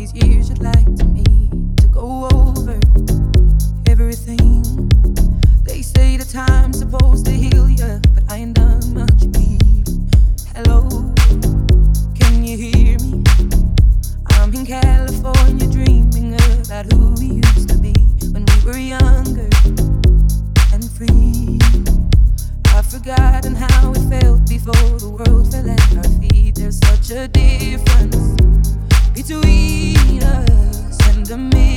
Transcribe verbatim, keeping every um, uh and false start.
these years you'd like to me to go over everything. They say the time's supposed to heal you, but I ain't done much healing. Hello, can you hear me? I'm in California dreaming about who we used to be when we were younger and free. I've forgotten how it felt before the world fell at our feet. There's such a difference between us and a million.